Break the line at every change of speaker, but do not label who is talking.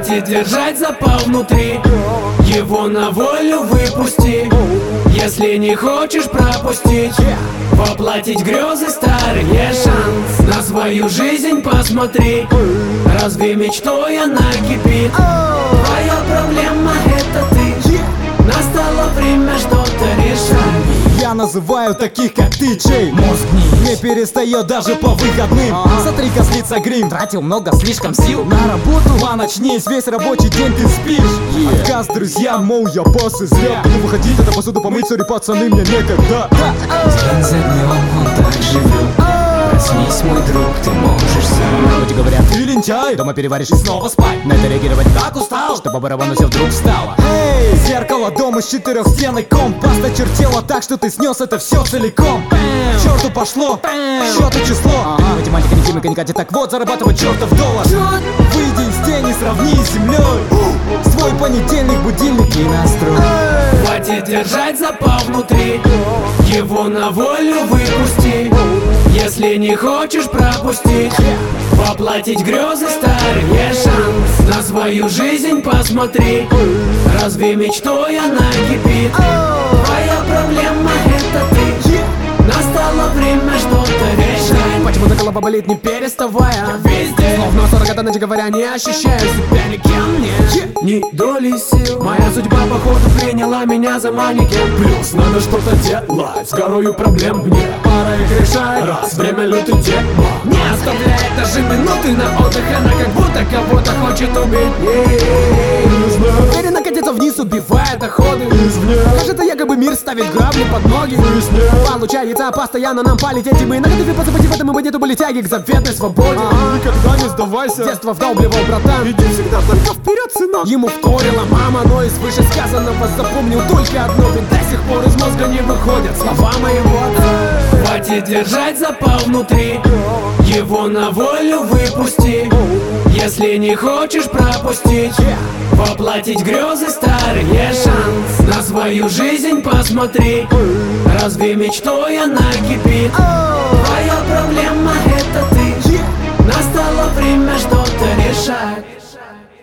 Хватит держать запал внутри, его на волю выпусти. Если не хочешь пропустить, воплотить грезы старые, шанс на свою жизнь посмотри. Разве мечтой она кипит? Твоя проблема это ты. Настало время что-то решать.
Я называю таких как ты, чей
мозг
не перестает даже по выходным. Смотри-ка слится грим.
Тратил много слишком сил
на работу, очнись, весь рабочий день ты спишь. Отказ друзьям, мол, я босс изрек. Не выходить, это посуду помыть, сори, пацаны, мне некогда.
День за днем он так живет. Проснись, мой друг, ты можешь сам. Люди говорят,
Ты лентяй,
дома переваришь и снова спать. На это реагировать так устал, что по барабану все вдруг встало.
эй, зеркало дома с 4 стенок, комп осточертело так, что ты снес это все целиком. К черту пошло, счету число.
Математика не химика, не катит, так вот зарабатывать чертов доллар.
Выйди из тени, сравни с землей. Свой понедельник, будильник и настрой.
Хватит держать запал внутри, его на волю выпусти. Если не хочешь пропустить, воплотить грезы старые, шанс на свою жизнь посмотри. Разве мечтой она кипит? Твоя проблема это ты. Настало время что-то решать.
Почему-то голова болит, не переставая.
Везде,
Словно 40 от ночи говоря, не ощущаю себя никем, нет.
ни доли сил. Моя судьба походу приняла меня за манекен. Плюс надо что-то делать, с горою проблем мне. Пора их решать, раз время лютый дерьмо.
Не оставляет даже минуты на отдых. Она как будто кого-то хочет убить. Уверенно катится вниз, убивает доходы. Кажется, якобы мир ставит грабли под ноги. Получается постоянно нам полететь, и мы на готове позабыть в этом, ибо нету были тяги к заветной свободе.
Никогда не сдавайся.
С детства вдалбливал братан.
Иди всегда только вперед, сынок.
Ему вторила мама, но из вышесказанного запомнил только одно. Ведь до сих пор из мозга не выходят слова моего отца.
Хватит держать запал внутри, его на волю выпусти. Если не хочешь пропустить, воплотить грезы старые, шанс на свою жизнь посмотри. Разве мечтой она кипит? Твоя проблема это ты. Настало время что-то решать.